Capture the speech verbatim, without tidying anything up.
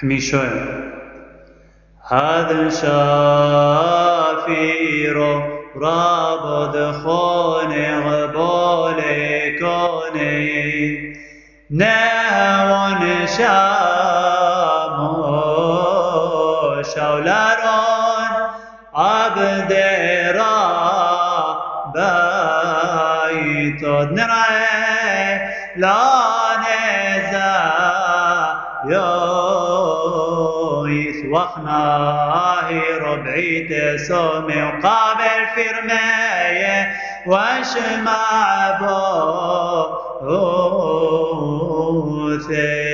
حميشة هذا شافيرو رابد خوني غبولي كوني نهون شامو شولارون عبد رابيتو نرعي لا نزا يويس وخناهي ربعي تسومي وقابل فرماية وشمع بوثي